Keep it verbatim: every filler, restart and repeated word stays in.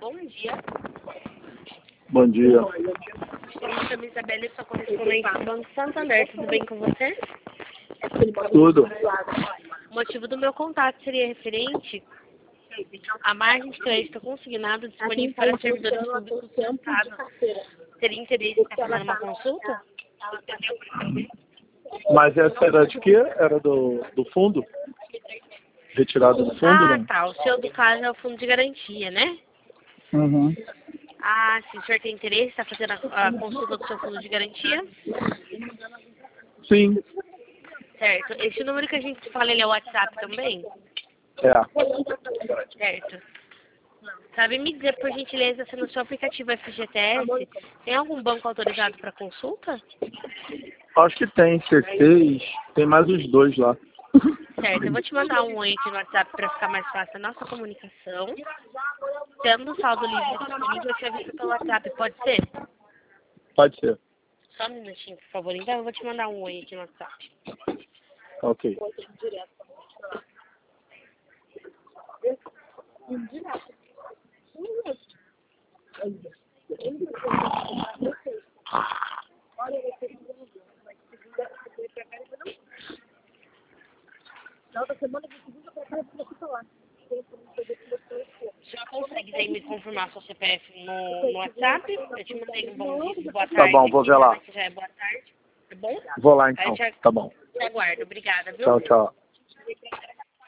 Bom dia. Bom dia. Me chamo Isabela e sou correspondente do Banco Santander. Tudo bem com você? Tudo. O motivo do meu contato seria referente à margem de crédito consignado disponível para servidores públicos do Estado. Teria interesse em fazer uma consulta? Mas essa era de quê? Era do, do fundo? Retirada do fundo, Ah, não? tá. O seu, do caso, é o fundo de garantia, né? Uhum. Ah, sim. O senhor tem interesse em estar fazendo a, a consulta do seu fundo de garantia? Sim. Certo. Esse número que a gente fala, ele é o WhatsApp também? É. Certo. Sabe me dizer, por gentileza, se no seu aplicativo F G T S tem algum banco autorizado para consulta? Acho que tem C seis, tem mais os dois lá. Certo, eu vou te mandar um oi aqui no WhatsApp para ficar mais fácil a nossa comunicação. Tendo o saldo livre disponível, eu te aviso pelo WhatsApp, pode ser? Pode ser. Só um minutinho, por favor. Então, eu vou te mandar um oi aqui no WhatsApp. Ok. Você consegue daí me confirmar seu C P F no, no WhatsApp? Eu te mandei um bom dia, boa tarde. Tá bom, vou ver lá. Que já é boa tarde, tá bom? Vou lá Aí então. eu te Tá bom. aguardo. Obrigada, viu? Tchau, tchau.